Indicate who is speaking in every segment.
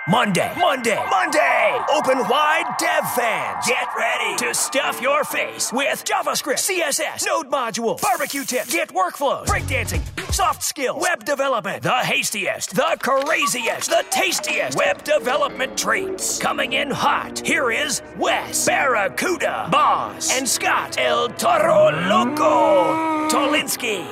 Speaker 1: Monday! Open wide, dev fans. Get ready to stuff your face with JavaScript, CSS, Node modules, barbecue tips, Git workflows, breakdancing, soft skills, web development, the hastiest, the craziest, the tastiest web development treats. Coming in hot, here is Wes, Barracuda, Boss, and Scott, El Toro Loco, Tolinsky.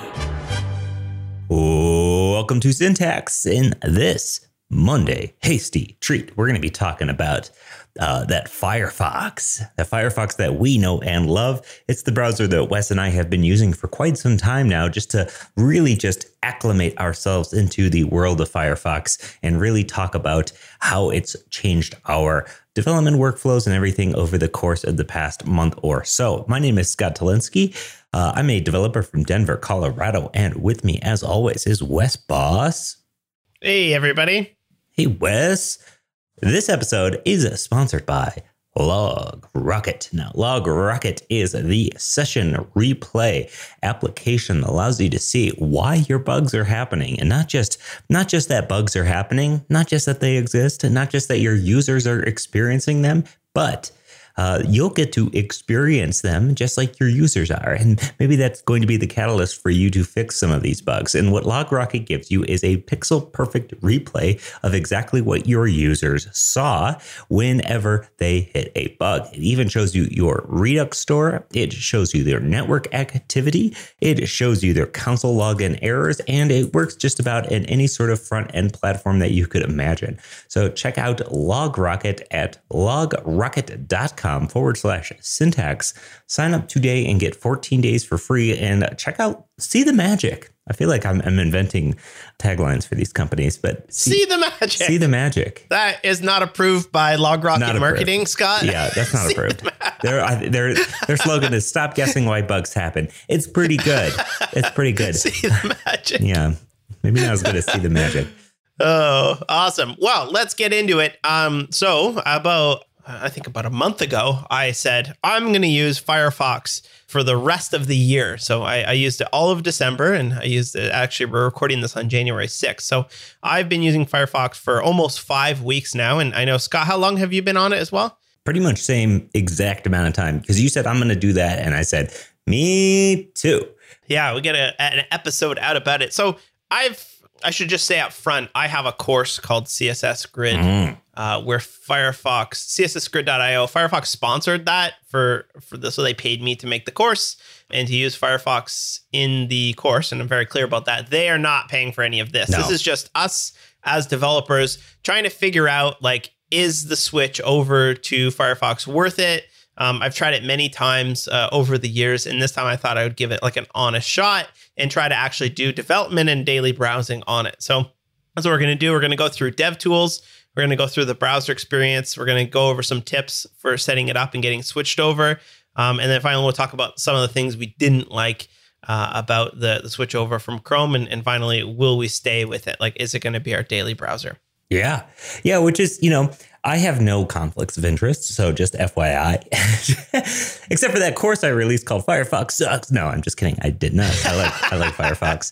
Speaker 2: Welcome to Syntax. In this Monday hasty treat, we're going to be talking about that Firefox that we know and love. It's the browser that Wes and I have been using for quite some time now, just to really just acclimate ourselves into the world of Firefox and really talk about how it's changed our development workflows and everything over the course of the past month or so. My name is Scott Tolinsky. I'm a developer from Denver, Colorado, and with me, as always, is Wes Boss.
Speaker 3: Hey, everybody.
Speaker 2: Hey, Wes. This episode is sponsored by LogRocket. Now, LogRocket is the session replay application that allows you to see why your bugs are happening. And not just that bugs are happening, not just that they exist, and not just that your users are experiencing them, but you'll get to experience them just like your users are. And maybe that's going to be the catalyst for you to fix some of these bugs. And what LogRocket gives you is a pixel perfect replay of exactly what your users saw whenever they hit a bug. It even shows you your Redux store. It shows you their network activity. It shows you their console login errors. And it works just about in any sort of front end platform that you could imagine. So check out LogRocket at logrocket.com/syntax. Sign up today and get 14 days for free, and check out See the Magic. I feel like I'm inventing taglines for these companies, but
Speaker 3: See the Magic.
Speaker 2: See the Magic.
Speaker 3: That is not approved by LogRocket Marketing, Scott.
Speaker 2: Yeah, that's not approved. Their slogan is "Stop guessing why bugs happen." It's pretty good. It's pretty good.
Speaker 3: See the Magic.
Speaker 2: Yeah, maybe not as good as See the Magic.
Speaker 3: Oh, awesome. Well, let's get into it. So about a month ago, I said, I'm going to use Firefox for the rest of the year. So I used it all of December, and I used it, actually, we're recording this on January 6th. So I've been using Firefox for almost 5 weeks now. And I know, Scott, how long have you been on it as well? Pretty
Speaker 2: much same exact amount of time, because you said, I'm going to do that. And I said, me too.
Speaker 3: Yeah, we get an episode out about it. So I should just say up front, I have a course called CSS Grid, where Firefox, cssgrid.io, Firefox sponsored that for this. So they paid me to make the course and to use Firefox in the course. And I'm very clear about that. They are not paying for any of this. No. This is just us as developers trying to figure out, like, is the switch over to Firefox worth it? I've tried it many times over the years, and this time I thought I would give it like an honest shot and try to actually do development and daily browsing on it. So that's what we're going to do. We're going to go through DevTools. We're going to go through the browser experience. We're going to go over some tips for setting it up and getting switched over. And then finally, we'll talk about some of the things we didn't like about the switch over from Chrome. And finally, will we stay with it? Like, is it going to be our daily browser?
Speaker 2: Yeah. Yeah, which is, I have no conflicts of interest, so just FYI. Except for that course I released called Firefox Sucks. No, I'm just kidding. I did not. I like Firefox.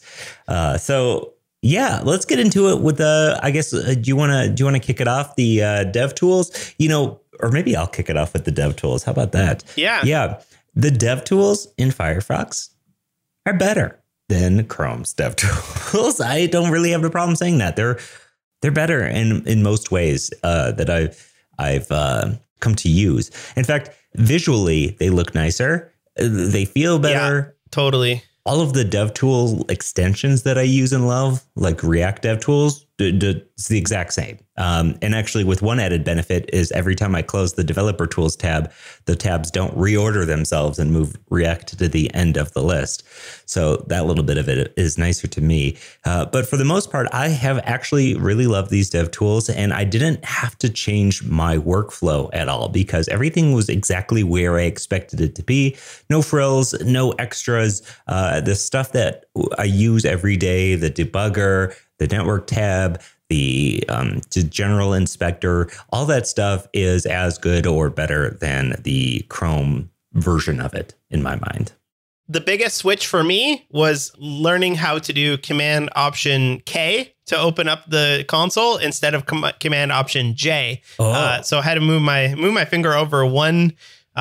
Speaker 2: So yeah, let's get into it with I guess, do you want to kick it off, the DevTools? Or maybe I'll kick it off with the DevTools. How about that?
Speaker 3: Yeah.
Speaker 2: Yeah. The DevTools in Firefox are better than Chrome's DevTools. I don't really have a problem saying that. They're better in most ways that I've come to use. In fact, visually, they look nicer. They feel better.
Speaker 3: Yeah, totally.
Speaker 2: All of the DevTool extensions that I use and love, like React DevTools, it's the exact same. And actually, with one added benefit is every time I close the Developer Tools tab, the tabs don't reorder themselves and move React to the end of the list. So that little bit of it is nicer to me. But for the most part, I have actually really loved these DevTools, and I didn't have to change my workflow at all because everything was exactly where I expected it to be. No frills, no extras. The stuff that I use every day, the debugger, the network tab, the general inspector, all that stuff is as good or better than the Chrome version of it, in my mind.
Speaker 3: The biggest switch for me was learning how to do Command Option K to open up the console instead of Command Option J.
Speaker 2: Oh.
Speaker 3: So I had to move my finger over one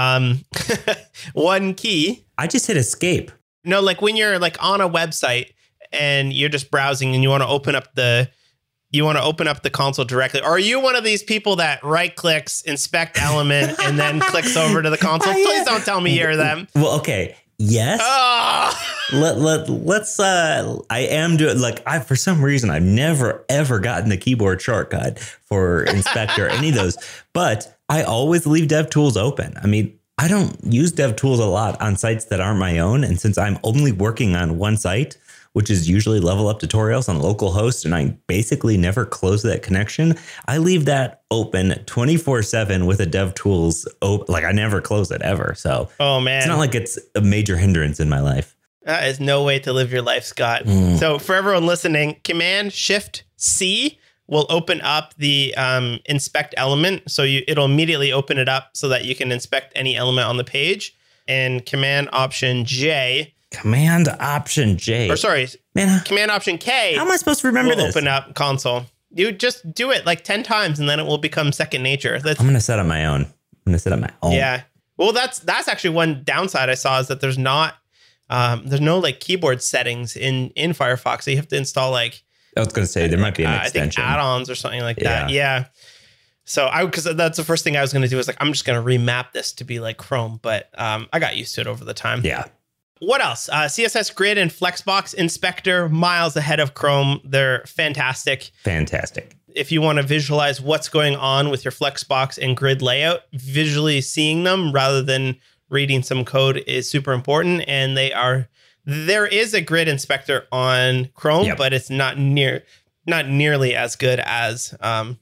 Speaker 3: one key.
Speaker 2: I just hit escape.
Speaker 3: No, like when you're like on a website and you're just browsing and you want to open up the console directly. Or are you one of these people that right clicks, inspect element, and then clicks over to the console? Please don't tell me you're them.
Speaker 2: Well, okay. Yes.
Speaker 3: Oh.
Speaker 2: Let's I am doing for some reason I've never ever gotten the keyboard shortcut for inspector any of those, but I always leave DevTools open. I mean, I don't use DevTools a lot on sites that aren't my own, and since I'm only working on one site, which is usually Level Up Tutorials on localhost, and I basically never close that connection, I leave that open 24/7 with a DevTools open. Like I never close it ever. So
Speaker 3: oh man,
Speaker 2: it's not like it's a major hindrance in my life.
Speaker 3: That is no way to live your life, Scott. So for everyone listening, Command Shift C will open up the inspect element. So it'll immediately open it up so that you can inspect any element on the page. And Command Option J.
Speaker 2: Command Option J.
Speaker 3: Or sorry,
Speaker 2: man,
Speaker 3: Command Option K.
Speaker 2: How am I supposed to remember this?
Speaker 3: Open up console. You just do it like 10 times and then it will become second nature.
Speaker 2: I'm going to set up my own.
Speaker 3: Yeah. Well, that's actually one downside I saw is that there's no like keyboard settings in Firefox. So you have to install like,
Speaker 2: I was going to say there might be an extension.
Speaker 3: I think add-ons or something like that. Yeah. So because that's the first thing I was going to do is like, I'm just going to remap this to be like Chrome, but I got used to it over the time.
Speaker 2: Yeah.
Speaker 3: What else? CSS Grid and Flexbox Inspector, miles ahead of Chrome. They're fantastic.
Speaker 2: Fantastic.
Speaker 3: If you want to visualize what's going on with your Flexbox and Grid layout, visually seeing them rather than reading some code is super important. And there is a Grid Inspector on Chrome, but it's not nearly as good as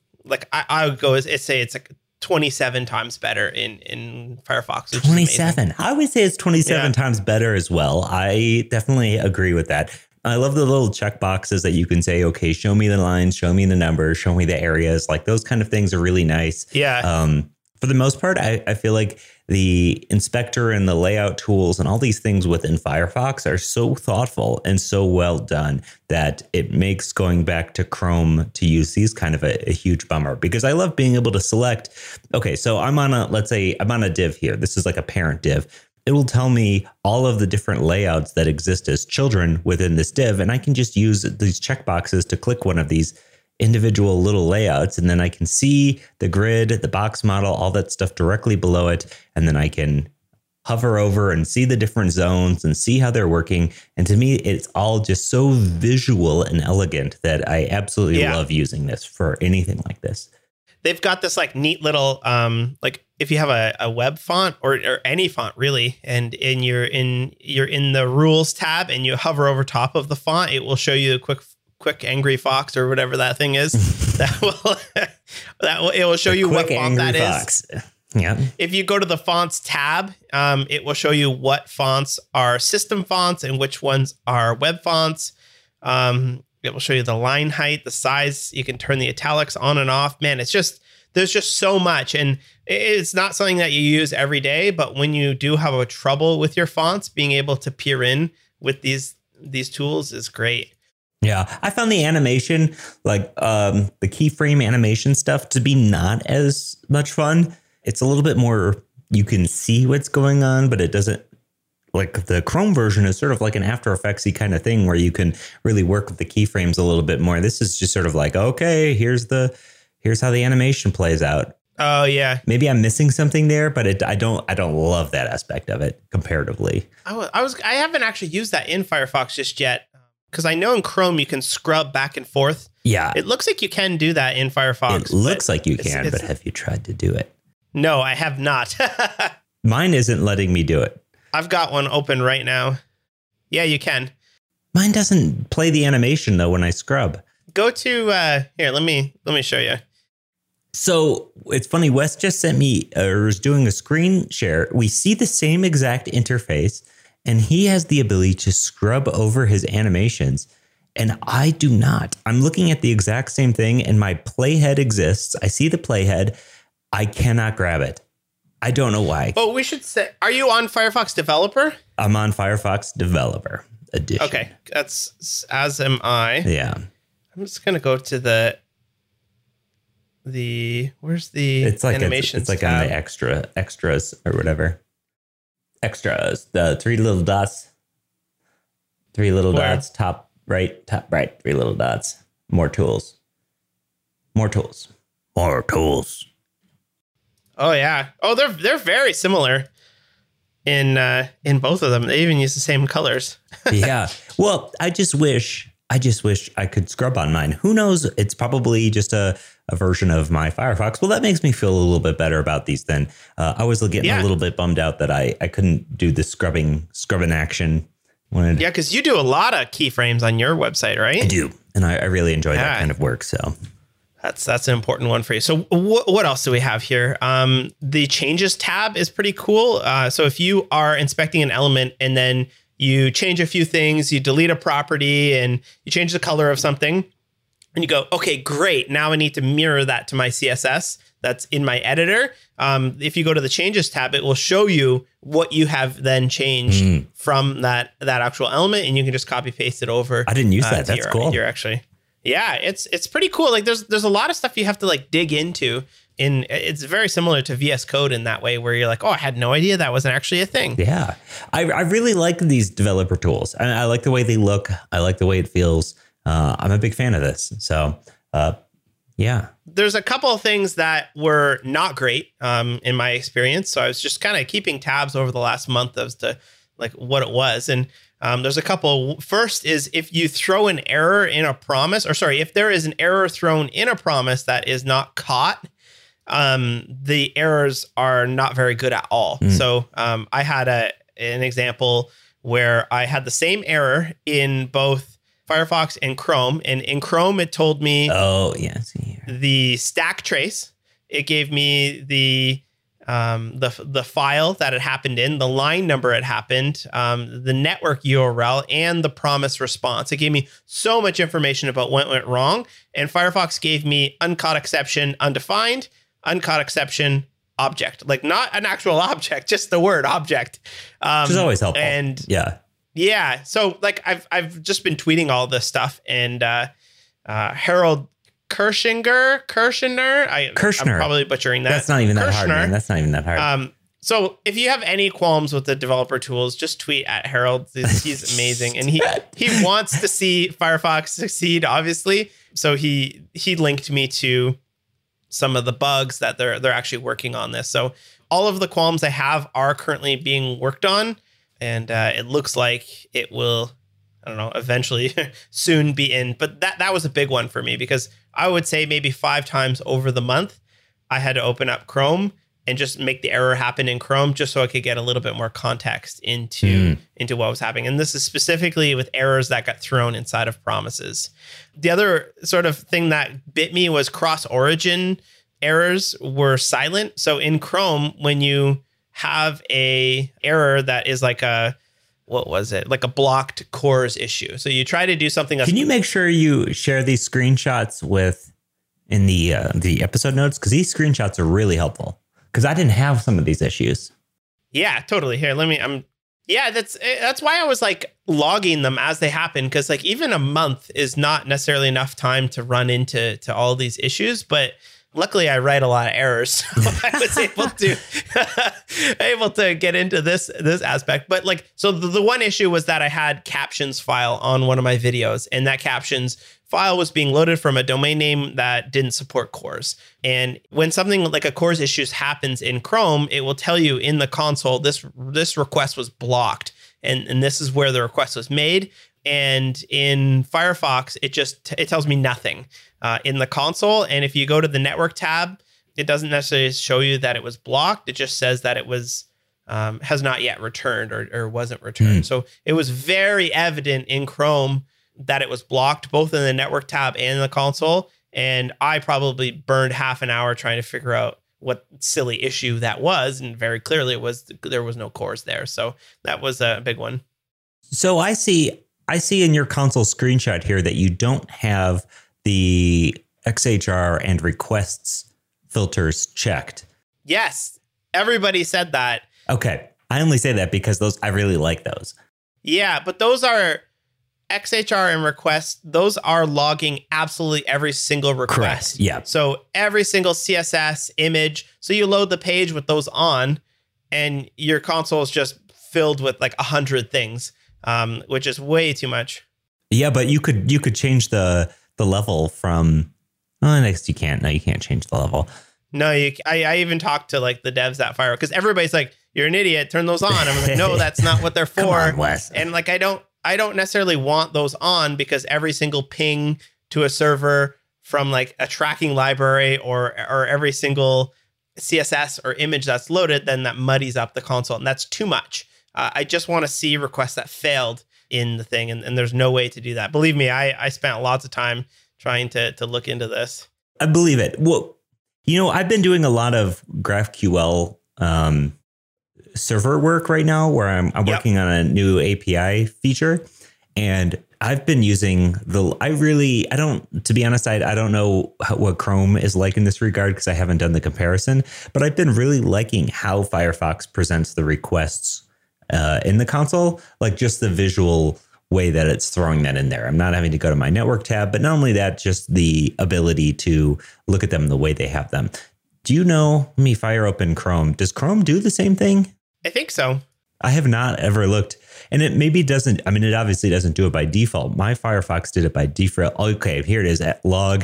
Speaker 3: I would go say it's like 27 times better in Firefox.
Speaker 2: 27. I would say it's 27 times better as well. I definitely agree with that. I love the little check boxes that you can say, okay, show me the lines, show me the numbers, show me the areas. Like those kind of things are really nice.
Speaker 3: Yeah.
Speaker 2: For the most part, I feel like the inspector and the layout tools and all these things within Firefox are so thoughtful and so well done that it makes going back to Chrome to use these kind of a huge bummer, because I love being able to select. Okay, so let's say I'm on a div here. This is like a parent div. It will tell me all of the different layouts that exist as children within this div, and I can just use these checkboxes to click one of these individual little layouts, and then I can see the grid, the box model, all that stuff directly below it, and then I can hover over and see the different zones and see how they're working. And to me, it's all just so visual and elegant that I absolutely love using this for anything like this.
Speaker 3: They've got this like neat little like if you have a web font or any font really, and you're in the rules tab and you hover over top of the font, it will show you a quick angry fox or whatever that thing is. It will show you what font that fox is.
Speaker 2: Yeah.
Speaker 3: If you go to the fonts tab, it will show you what fonts are system fonts and which ones are web fonts. It will show you the line height, the size. You can turn the italics on and off. Man, there's just so much, and it's not something that you use every day. But when you do have a trouble with your fonts, being able to peer in with these tools is great.
Speaker 2: Yeah, I found the animation, like the keyframe animation stuff, to be not as much fun. It's a little bit more, you can see what's going on, but it doesn't, like the Chrome version is sort of like an After Effects-y kind of thing where you can really work with the keyframes a little bit more. This is just sort of like, okay, here's how the animation plays out.
Speaker 3: Oh yeah.
Speaker 2: Maybe I'm missing something there, but I don't love that aspect of it comparatively.
Speaker 3: I haven't actually used that in Firefox just yet. Because I know in Chrome you can scrub back and forth.
Speaker 2: Yeah.
Speaker 3: It looks like you can do that in Firefox.
Speaker 2: It looks like you can, but have you tried to do it?
Speaker 3: No, I have not.
Speaker 2: Mine isn't letting me do it.
Speaker 3: I've got one open right now. Yeah, you can.
Speaker 2: Mine doesn't play the animation, though, when I scrub.
Speaker 3: Go to, here, let me show you.
Speaker 2: So it's funny, Wes just sent me, or is doing a screen share. We see the same exact interface, and he has the ability to scrub over his animations, and I do not. I'm looking at the exact same thing, and my playhead exists. I see the playhead. I cannot grab it. I don't know why.
Speaker 3: Oh, we should say, are you on Firefox Developer?
Speaker 2: I'm on Firefox Developer Edition.
Speaker 3: Okay, that's as am I.
Speaker 2: Yeah.
Speaker 3: I'm just gonna go to the where's the
Speaker 2: It's like
Speaker 3: animations
Speaker 2: it's like
Speaker 3: tab?
Speaker 2: on the extras or whatever. Extras, the three little dots,
Speaker 3: Where?
Speaker 2: dots, top right, 3 little dots. More tools.
Speaker 3: Oh yeah. Oh, they're very similar in both of them. They even use the same colors.
Speaker 2: Yeah. Well, I just wish I could scrub on mine. Who knows? It's probably just a version of my Firefox. Well, that makes me feel a little bit better about these then. I was getting a little bit bummed out that I couldn't do the scrubbing action.
Speaker 3: Yeah, because you do a lot of keyframes on your website, right?
Speaker 2: I do. And I really enjoy that kind of work. So
Speaker 3: that's an important one for you. So what else do we have here? The changes tab is pretty cool. So if you are inspecting an element and then you change a few things, you delete a property and you change the color of something and you go, okay, great. Now I need to mirror that to my CSS that's in my editor. If you go to the changes tab, it will show you what you have then changed from that actual element, and you can just copy paste it over.
Speaker 2: I didn't use that. That's cool.
Speaker 3: You're actually, yeah, it's pretty cool. Like there's a lot of stuff you have to like dig into. It's very similar to VS Code in that way, where you're like, oh, I had no idea that wasn't actually a thing.
Speaker 2: Yeah, I really like these developer tools. I like the way they look. I like the way it feels. I'm a big fan of this. So, yeah.
Speaker 3: There's a couple of things that were not great in my experience. So I was just kind of keeping tabs over the last month as to like what it was. And there's a couple. First is if you throw an error in a promise, or sorry, if there is an error thrown in a promise that is not caught, the errors are not very good at all. So I had an example where I had the same error in both Firefox and Chrome. And in Chrome, it told me the stack trace. It gave me the file that it happened in, the line number it happened, the network URL, and the promise response. It gave me so much information about what went wrong. And Firefox gave me uncaught exception undefined, uncaught exception object, like not an actual object, just the word object.
Speaker 2: Which is always helpful.
Speaker 3: And
Speaker 2: yeah.
Speaker 3: So like I've just been tweeting all this stuff, and Harold Kirshner. I'm probably butchering that.
Speaker 2: That's not even that hard, man. That's not even that hard.
Speaker 3: So if you have any qualms with the developer tools, just tweet at Harold. He's amazing, and he wants to see Firefox succeed, obviously. So he linked me to some of the bugs that they're actually working on this. So all of the qualms I have are currently being worked on. And it looks like it will, I don't know, eventually soon be in. But that was a big one for me, because I would say maybe 5 times over the month, I had to open up Chrome and just make the error happen in Chrome, just so I could get a little bit more context into what was happening. And this is specifically with errors that got thrown inside of promises. The other sort of thing that bit me was cross-origin errors were silent. So in Chrome, when you have a error that is like like a blocked CORS issue. So you try to do something.
Speaker 2: Can you make sure you share these screenshots in the episode notes? Because these screenshots are really helpful. Because I didn't have some of these issues.
Speaker 3: Yeah, totally. Here, that's why I was like logging them as they happen. Because like even a month is not necessarily enough time to run into all these issues, but luckily, I write a lot of errors, so I was able to get into this aspect. But like, so the one issue was that I had captions file on one of my videos, and that captions file was being loaded from a domain name that didn't support CORS. And when something like a CORS issue happens in Chrome, it will tell you in the console this request was blocked, and this is where the request was made. And in Firefox, it tells me nothing in the console. And if you go to the network tab, it doesn't necessarily show you that it was blocked. It just says that it was has not yet returned or wasn't returned. So it was very evident in Chrome that it was blocked, both in the network tab and in the console. And I probably burned half an hour trying to figure out what silly issue that was. And very clearly there was no CORS there. So that was a big one.
Speaker 2: So I see in your console screenshot here that you don't have the XHR and requests filters checked.
Speaker 3: Yes, everybody said that.
Speaker 2: Okay, I only say that because I really like those.
Speaker 3: Yeah, but those are XHR and request, those are logging absolutely every single request.
Speaker 2: Correct. Yeah.
Speaker 3: So every single CSS image. So you load the page with those on, and your console is just filled with like 100 things, which is way too much.
Speaker 2: Yeah, but you could change the level from. Oh, next you can't. No, you can't change the level.
Speaker 3: No, I even talked to like the devs at Fire, because everybody's like, "You're an idiot. Turn those on." I'm like, "No, that's not what they're for."
Speaker 2: Come on, Wes.
Speaker 3: And like, I don't necessarily want those on, because every single ping to a server from like a tracking library or every single CSS or image that's loaded, then that muddies up the console, and that's too much. I just want to see requests that failed in the thing, and there's no way to do that. Believe me, I spent lots of time trying to look into this.
Speaker 2: I believe it. Well, I've been doing a lot of GraphQL server work right now, where I'm working on a new API feature, and I've been using to be honest, I don't know what Chrome is like in this regard, because I haven't done the comparison, but I've been really liking how Firefox presents the requests in the console, like just the visual way that it's throwing that in there. I'm not having to go to my network tab, but not only that, just the ability to look at them the way they have them. Do you know, let me fire open Chrome. Does Chrome do the same thing?
Speaker 3: I think so.
Speaker 2: I have not ever looked, and it maybe doesn't. I mean, it obviously doesn't do it by default. My Firefox did it by default. Okay, here it is at log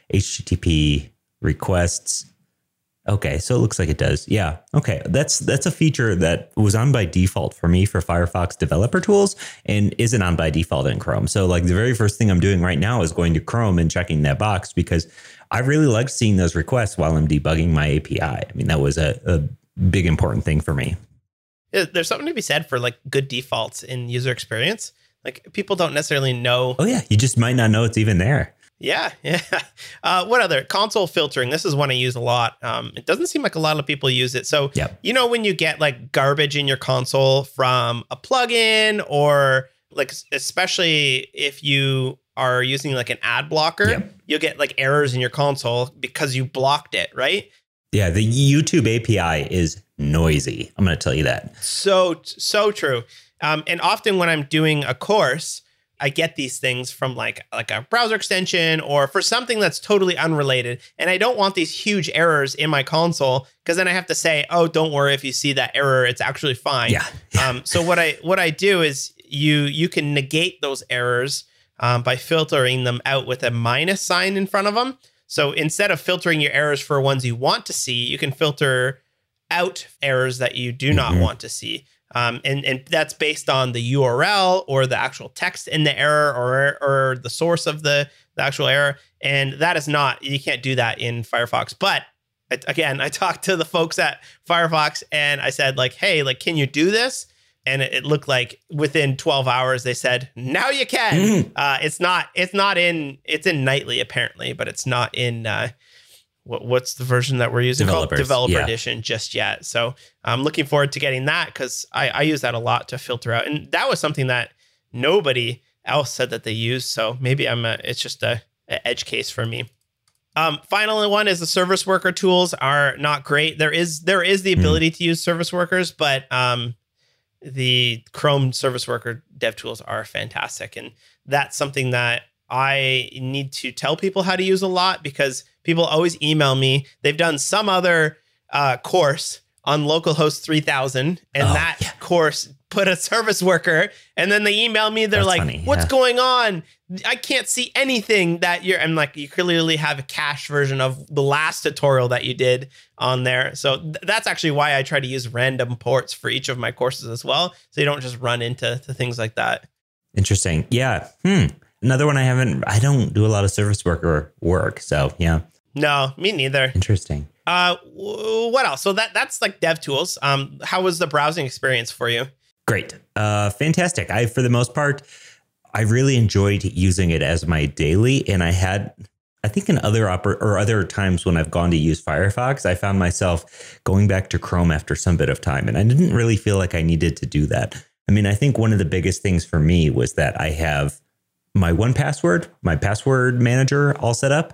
Speaker 2: HTTP requests. Okay, so it looks like it does. Yeah. Okay, that's a feature that was on by default for me for Firefox developer tools and isn't on by default in Chrome. So like the very first thing I'm doing right now is going to Chrome and checking that box, because I really like seeing those requests while I'm debugging my API. I mean, that was a big important thing for me.
Speaker 3: There's something to be said for like good defaults in user experience. Like people don't necessarily know.
Speaker 2: Oh yeah, you just might not know it's even there.
Speaker 3: Yeah. What other? Console filtering. This is one I use a lot. It doesn't seem like a lot of people use it. So, when you get like garbage in your console from a plugin, or like, especially if you are using like an ad blocker, you'll get like errors in your console because you blocked it, right?
Speaker 2: Yeah, the YouTube API is noisy. I'm going to tell you that.
Speaker 3: So true. And often when I'm doing a course, I get these things from like a browser extension or for something that's totally unrelated. And I don't want these huge errors in my console, because then I have to say, oh, don't worry if you see that error, it's actually fine.
Speaker 2: Yeah.
Speaker 3: So what I do is you can negate those errors by filtering them out with a minus sign in front of them. So instead of filtering your errors for ones you want to see, you can filter out errors that you do not want to see. And that's based on the URL or the actual text in the error or the source of the actual error. And that is not, you can't do that in Firefox. But again, I talked to the folks at Firefox and I said like, hey, like, can you do this? And it looked like within 12 hours, they said, now you can. It's in Nightly apparently, but it's not in, what's the version that we're using called Developer Edition just yet. So I'm looking forward to getting that, because I use that a lot to filter out. And that was something that nobody else said that they used. So maybe it's just a edge case for me. Final one is the service worker tools are not great. There is the ability to use service workers, but the Chrome service worker dev tools are fantastic. And that's something that I need to tell people how to use a lot, because people always email me. They've done some other course on localhost 3000, and course put a service worker, and then they email me. They're like, funny. What's going on? I can't see anything that I'm like, you clearly have a cached version of the last tutorial that you did on there. So that's actually why I try to use random ports for each of my courses as well, so you don't just run into things like that.
Speaker 2: Interesting. Yeah. Another one I don't do a lot of service worker work. So yeah.
Speaker 3: No, me neither.
Speaker 2: Interesting.
Speaker 3: What else? So that's like dev tools. How was the browsing experience for you?
Speaker 2: Great. Fantastic. For the most part, I really enjoyed using it as my daily. And I think in other times when I've gone to use Firefox, I found myself going back to Chrome after some bit of time. And I didn't really feel like I needed to do that. I mean, I think one of the biggest things for me was that I have my 1Password, my password manager all set up.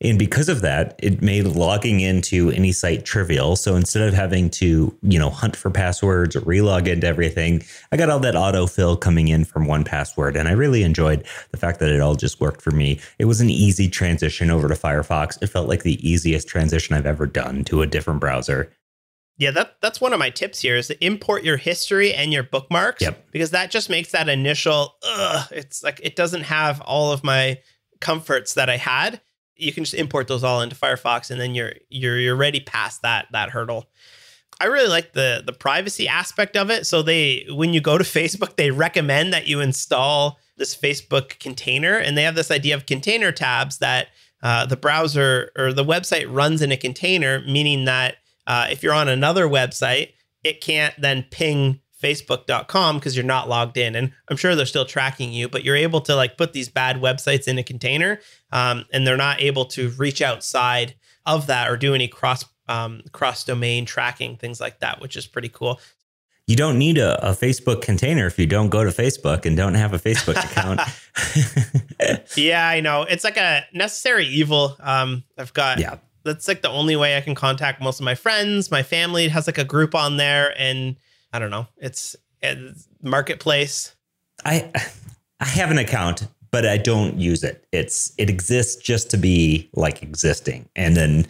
Speaker 2: And because of that, it made logging into any site trivial. So instead of having to, hunt for passwords or relog into everything, I got all that autofill coming in from 1Password. And I really enjoyed the fact that it all just worked for me. It was an easy transition over to Firefox. It felt like the easiest transition I've ever done to a different browser.
Speaker 3: Yeah, that's one of my tips here is to import your history and your bookmarks.
Speaker 2: Yep.
Speaker 3: Because that just makes that initial, it's like it doesn't have all of my comforts that I had. You can just import those all into Firefox, and then you're already past that hurdle. I really like the privacy aspect of it. So when you go to Facebook, they recommend that you install this Facebook container, and they have this idea of container tabs that the browser or the website runs in a container, meaning that if you're on another website, it can't then ping facebook.com because you're not logged in. And I'm sure they're still tracking you, but you're able to put these bad websites in a container, and they're not able to reach outside of that or do any cross domain tracking, things like that, which is pretty cool.
Speaker 2: You don't need a Facebook container if you don't go to Facebook and don't have a Facebook account.
Speaker 3: Yeah, I know. It's like a necessary evil. That's like the only way I can contact most of my friends. My family has like a group on there, and I don't know. It's Marketplace.
Speaker 2: I have an account, but I don't use it. It exists just to be existing. And then,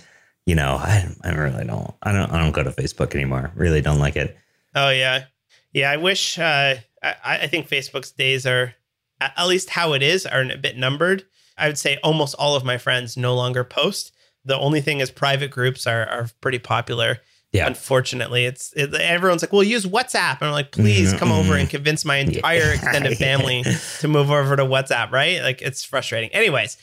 Speaker 2: I really don't. I don't go to Facebook anymore. Really don't like it.
Speaker 3: Oh yeah. Yeah. I wish, I think Facebook's days are, at least how it is, are a bit numbered. I would say almost all of my friends no longer post. The only thing is private groups are pretty popular. Yeah. Unfortunately, everyone's like, well, use WhatsApp. And I'm like, please come over and convince my entire extended family to move over to WhatsApp, right? It's frustrating. Anyways,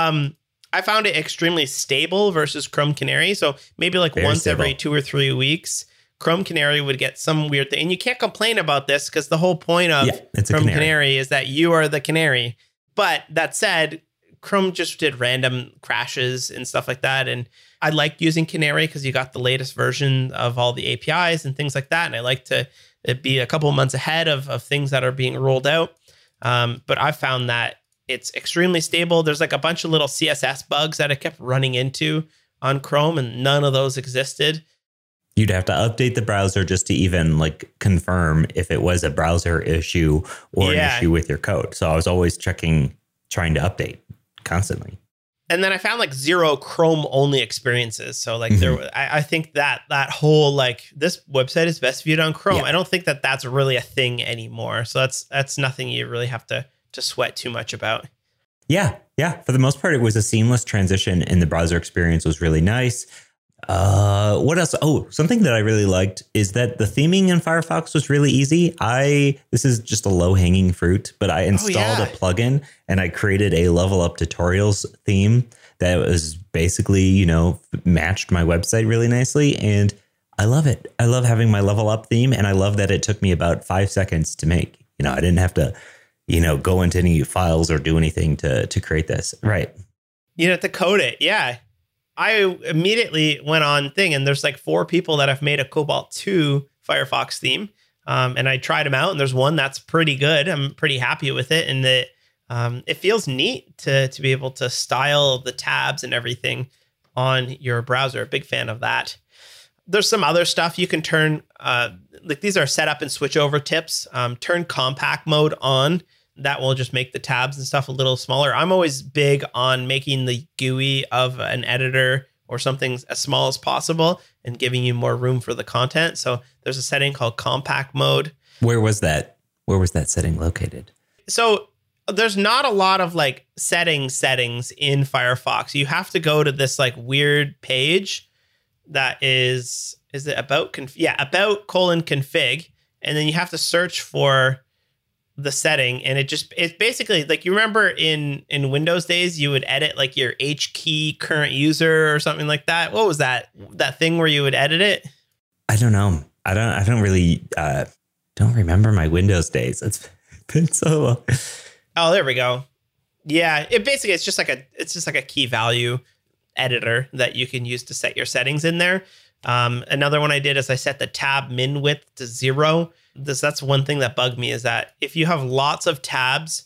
Speaker 3: I found it extremely stable versus Chrome Canary. So maybe once stable. Every 2 or 3 weeks, Chrome Canary would get some weird thing. And you can't complain about this because the whole point of Chrome Canary is that you are the canary. But that said, Chrome just did random crashes and stuff like that. And I liked using Canary because you got the latest version of all the APIs and things like that. And I like to be a couple of months ahead of things that are being rolled out. But I found that it's extremely stable. There's a bunch of little CSS bugs that I kept running into on Chrome, and none of those existed.
Speaker 2: You'd have to update the browser just to even confirm if it was a browser issue or an issue with your code. So I was always trying to update constantly.
Speaker 3: And then I found 0 Chrome only experiences. So I think that whole this website is best viewed on Chrome. Yeah. I don't think that that's really a thing anymore. So that's nothing you really have to sweat too much about.
Speaker 2: Yeah. For the most part, it was a seamless transition, and the browser experience was really nice. What else? Oh, something that I really liked is that the theming in Firefox was really easy. This is just a low hanging fruit, but I installed a plugin and I created a Level Up Tutorials theme that was basically, matched my website really nicely. And I love it. I love having my Level Up theme, and I love that it took me about 5 seconds to make. I didn't have to, go into any files or do anything to create this. Right.
Speaker 3: You have to code it. Yeah. I immediately went on thing, and there's 4 people that have made a Cobalt 2 Firefox theme. And I tried them out, and there's one that's pretty good. I'm pretty happy with it. And it feels neat to be able to style the tabs and everything on your browser. A big fan of that. There's some other stuff you can turn, these are setup and switch over tips. Turn compact mode on. That will just make the tabs and stuff a little smaller. I'm always big on making the GUI of an editor or something as small as possible and giving you more room for the content. So there's a setting called compact mode.
Speaker 2: Where was that setting located?
Speaker 3: So there's not a lot of settings in Firefox. You have to go to this weird page that is it about about :config, and then you have to search for the setting, and it's basically you remember in Windows days you would edit your H key current user or something like that. What was that thing where you would edit it?
Speaker 2: I don't know. I don't really don't remember my Windows days. It's been so long.
Speaker 3: Oh, there we go. Yeah, it's just like a key value editor that you can use to set your settings in there. Another one I did is I set the tab min width to 0. That's one thing that bugged me, is that if you have lots of tabs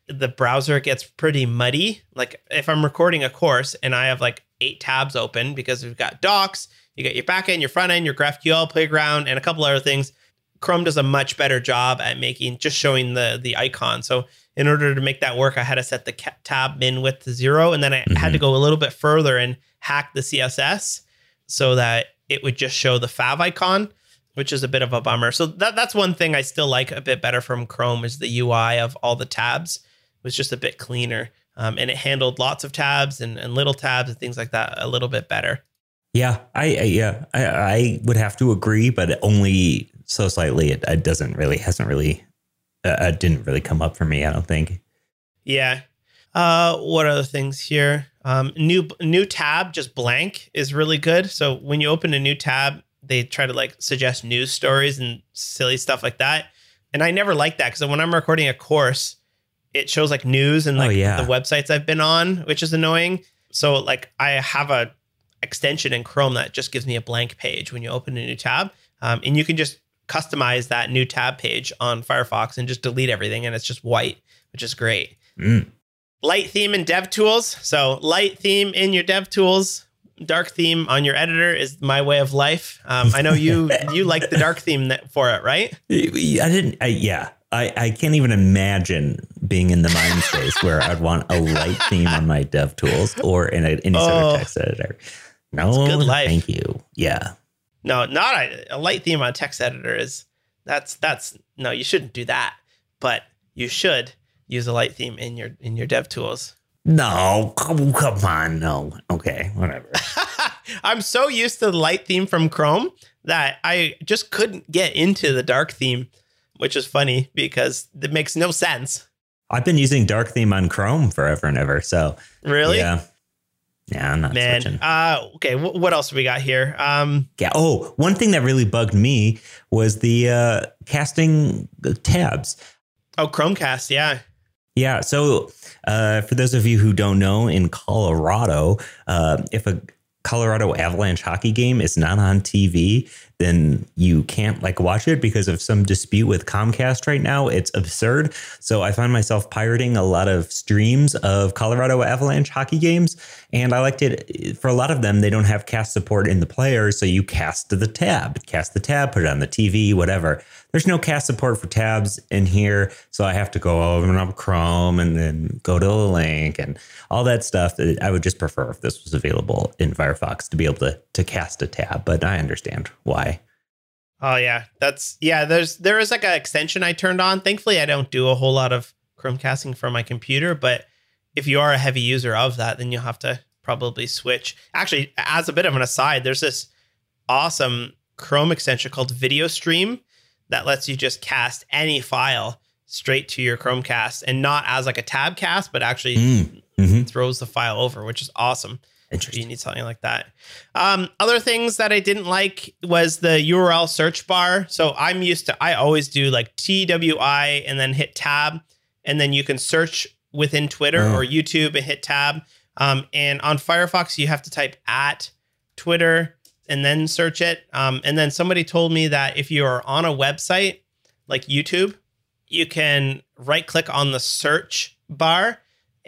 Speaker 3: the browser gets pretty muddy. Like if I'm recording a course and I have like 8 tabs open because we've got docs, you got your backend, your front end, your GraphQL playground, and a couple other things. Chrome does a much better job at showing the icon. So in order to make that work, I had to set the tab min width to 0. And then I had to go a little bit further and hack the CSS so that it would just show the fav icon, which is a bit of a bummer. So that's one thing I still like a bit better from Chrome is the UI of all the tabs. It was just a bit cleaner. And it handled lots of tabs and little tabs and things like that a little bit better.
Speaker 2: Yeah, I would have to agree, but only so slightly. It didn't really come up for me, I don't think.
Speaker 3: Yeah. What other things here? New tab, just blank, is really good. So when you open a new tab, they try to like suggest news stories and silly stuff like that. And I never like that because when I'm recording a course, it shows like news and like the websites I've been on, which is annoying. So like I have a extension in Chrome that just gives me a blank page when you open a new tab. And you can just customize that new tab page on Firefox and just delete everything. And it's just white, which is great. Light theme in DevTools. So light theme in your DevTools, dark theme on your editor is my way of life. I know you like the dark theme for it, right?
Speaker 2: I can't even imagine being in the mind space where I'd want a light theme on my DevTools or in any sort of text editor. No,
Speaker 3: good life.
Speaker 2: Thank you. Yeah.
Speaker 3: No, not a light theme on a text editor is that's no, you shouldn't do that. But you should use a light theme in your DevTools.
Speaker 2: No, come on. No. Okay, whatever.
Speaker 3: I'm so used to the light theme from Chrome that I just couldn't get into the dark theme, which is funny because it makes no sense.
Speaker 2: I've been using dark theme on Chrome forever and ever. So
Speaker 3: really?
Speaker 2: Yeah, I'm not switching.
Speaker 3: Okay, what else do we got here?
Speaker 2: One thing that really bugged me was the casting tabs.
Speaker 3: Oh, Chromecast, yeah.
Speaker 2: Yeah, so for those of you who don't know, in Colorado, if a Colorado Avalanche hockey game is not on TV, then you can't watch it because of some dispute with Comcast right now. It's absurd. So I find myself pirating a lot of streams of Colorado Avalanche hockey games. And I liked it. For a lot of them, they don't have cast support in the player. So you cast the tab, put it on the TV, whatever. There's no cast support for tabs in here. So I have to go open up Chrome and then go to the link and all that stuff. I would just prefer if this was available in Firefox to be able to cast a tab. But I understand why.
Speaker 3: Oh, yeah. There is like an extension I turned on. Thankfully, I don't do a whole lot of Chromecasting from my computer. But if you are a heavy user of that, then you'll have to probably switch. Actually, as a bit of an aside, there's this awesome Chrome extension called Video Stream that lets you just cast any file straight to your Chromecast and not as like a tab cast, but actually throws the file over, which is awesome.
Speaker 2: Interesting.
Speaker 3: You need something like that. Other things that I didn't like was the URL search bar. So I always do like TWI and then hit tab, and then you can search within Twitter or YouTube and hit tab. And on Firefox, you have to type @Twitter and then search it. And then somebody told me that if you are on a website like YouTube, you can right click on the search bar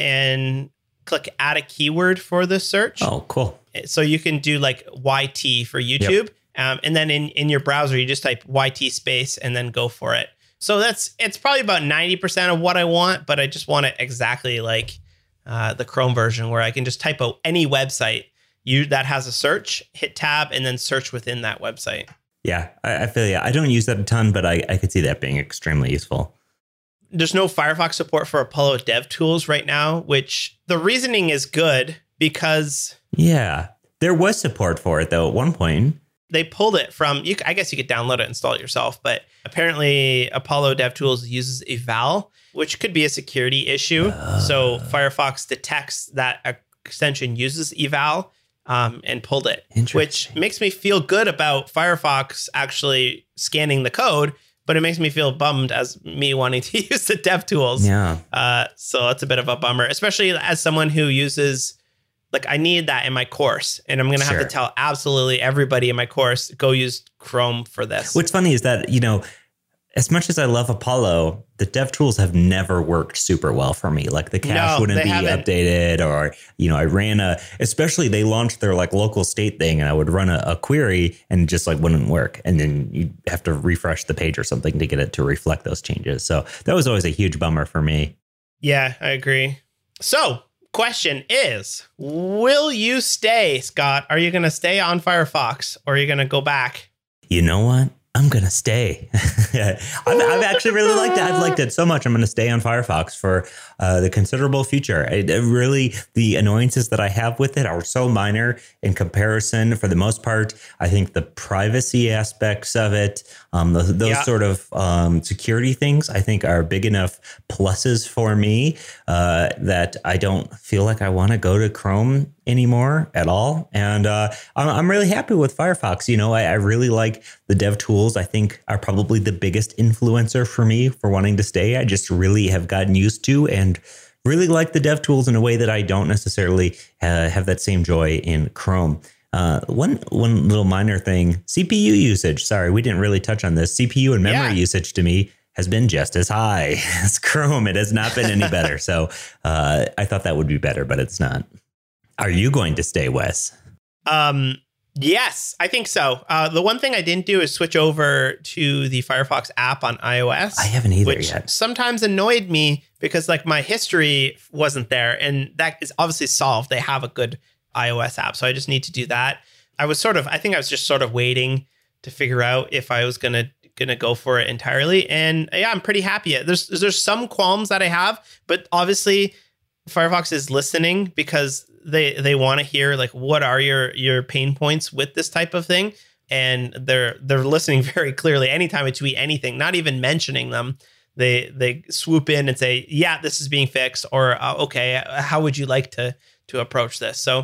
Speaker 3: and click add a keyword for the search.
Speaker 2: Oh, cool.
Speaker 3: So you can do like YT for YouTube. Yep. And then in your browser, you just type YT space and then go for it. So it's probably about 90% of what I want, but I just want it exactly like the Chrome version where I can just type out any website that has a search, hit tab, and then search within that website.
Speaker 2: Yeah, I feel you. I don't use that a ton, but I could see that being extremely useful.
Speaker 3: There's no Firefox support for Apollo DevTools right now, which the reasoning is good because...
Speaker 2: Yeah, there was support for it, though, at one point.
Speaker 3: They pulled it from... I guess you could download it and install it yourself, but apparently Apollo DevTools uses eval, which could be a security issue. So Firefox detects that extension uses eval and pulled it, which makes me feel good about Firefox actually scanning the code, but it makes me feel bummed as me wanting to use the DevTools.
Speaker 2: Yeah.
Speaker 3: So that's a bit of a bummer, especially as someone who uses, I need that in my course. And I'm going to have to tell absolutely everybody in my course, go use Chrome for this.
Speaker 2: What's funny is that, as much as I love Apollo, the DevTools have never worked super well for me. Like the cache wouldn't be updated, or, I ran especially they launched their like local state thing, and I would run a query and just like wouldn't work. And then you'd have to refresh the page or something to get it to reflect those changes. So that was always a huge bummer for me.
Speaker 3: Yeah, I agree. So question is, will you stay, Scott? Are you going to stay on Firefox, or are you going to go back?
Speaker 2: You know what? I'm going to stay. I've actually really liked it. I've liked it so much. I'm going to stay on Firefox for the considerable future. Really, the annoyances that I have with it are so minor in comparison. For the most part, I think the privacy aspects of it, those sort of security things, I think are big enough pluses for me that I don't feel like I want to go to Chrome anymore at all. And I'm really happy with Firefox. I really like the DevTools. I think are probably the biggest influencer for me for wanting to stay. I just really have gotten used to and really like the DevTools in a way that I don't necessarily have that same joy in Chrome. One little minor thing, CPU usage. Sorry, we didn't really touch on this. CPU and memory usage to me has been just as high as Chrome. It has not been any better. So I thought that would be better, but it's not. Are you going to stay, Wes?
Speaker 3: Yes, I think so. The one thing I didn't do is switch over to the Firefox app on iOS.
Speaker 2: I haven't either
Speaker 3: which
Speaker 2: yet.
Speaker 3: Sometimes annoyed me because like my history wasn't there, and that is obviously solved. They have a good iOS app, so I just need to do that. I think I was just sort of waiting to figure out if I was gonna go for it entirely, and yeah, I'm pretty happy. There's some qualms that I have, but obviously Firefox is listening because they want to hear like what are your pain points with this type of thing, and they're listening very clearly. Anytime I tweet anything, not even mentioning them, they swoop in and say, yeah, this is being fixed, or okay, how would you like to approach this? So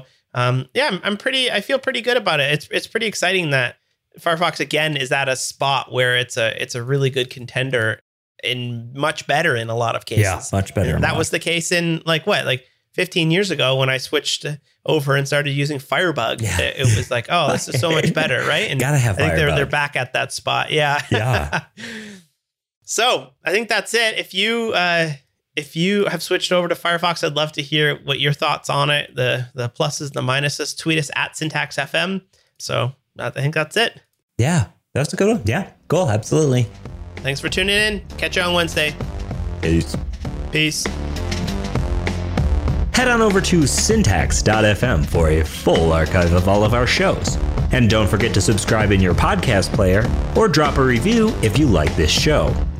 Speaker 3: I feel pretty good about it. It's pretty exciting that Firefox again is at a spot where it's a really good contender and much better in a lot of cases.
Speaker 2: Yeah, much better.
Speaker 3: That was the case in like 15 years ago when I switched over and started using Firebug. Yeah. It was like, oh, this is so much better, right? And
Speaker 2: gotta have
Speaker 3: I think
Speaker 2: Firebug.
Speaker 3: they're back at that spot. Yeah.
Speaker 2: Yeah.
Speaker 3: So I think that's it. If you have switched over to Firefox, I'd love to hear what your thoughts on it, the pluses, the minuses. Tweet us at SyntaxFM. So I think that's it.
Speaker 2: Yeah, that's a good one. Yeah, cool. Absolutely.
Speaker 3: Thanks for tuning in. Catch you on Wednesday. Peace.
Speaker 1: Head on over to syntax.fm for a full archive of all of our shows. And don't forget to subscribe in your podcast player or drop a review if you like this show.